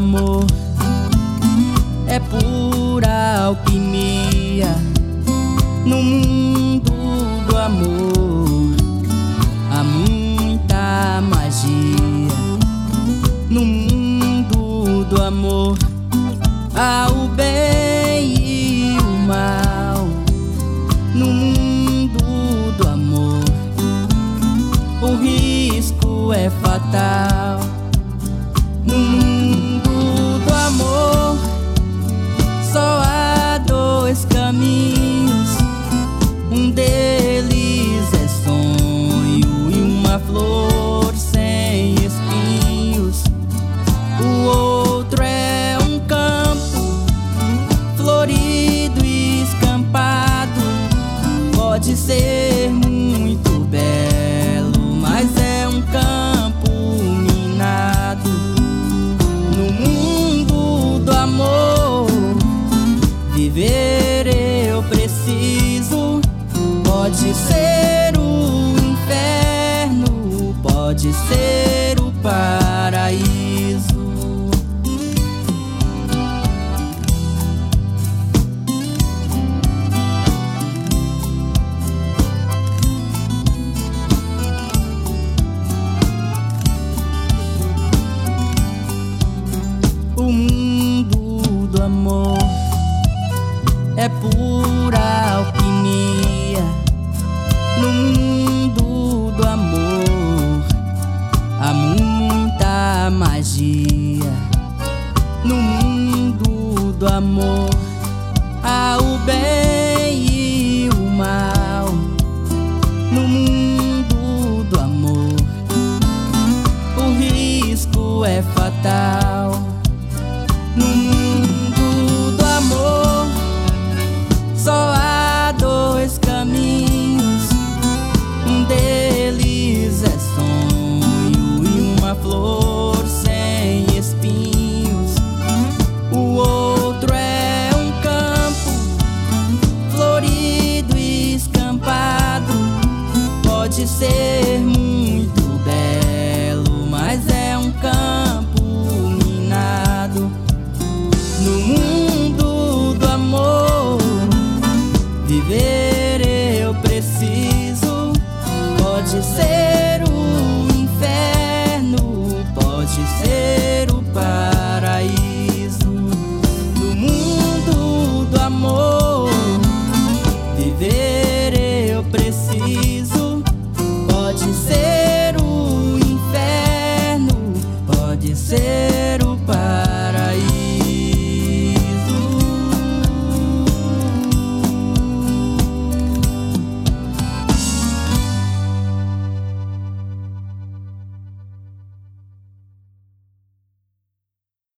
amor é pura alquimia. No mundo do amor há muita magia. No mundo do amor há o bem e o mal. No mundo do amor o risco é fatal. No mundo do amor só há dois caminhos. Um deles é sonho e uma flor sem espinhos. O outro é um campo florido e escampado. Pode ser muito belo, mas é um campo minado. No mundo do amor viver eu preciso. Pode ser o inferno, pode ser o paraíso. O mundo do amor é pura alquimia. No mundo do amor há muita magia. No mundo do amor há o bem e o mal. No mundo do amor o risco é fatal. No mundo do amor só há dois caminhos. Um deles é sonho e uma flor sem espinhos. O outro é um campo florido e escampado. Pode ser muito belo, mas é um campo minado. No mundo do amor viver eu preciso. Pode ser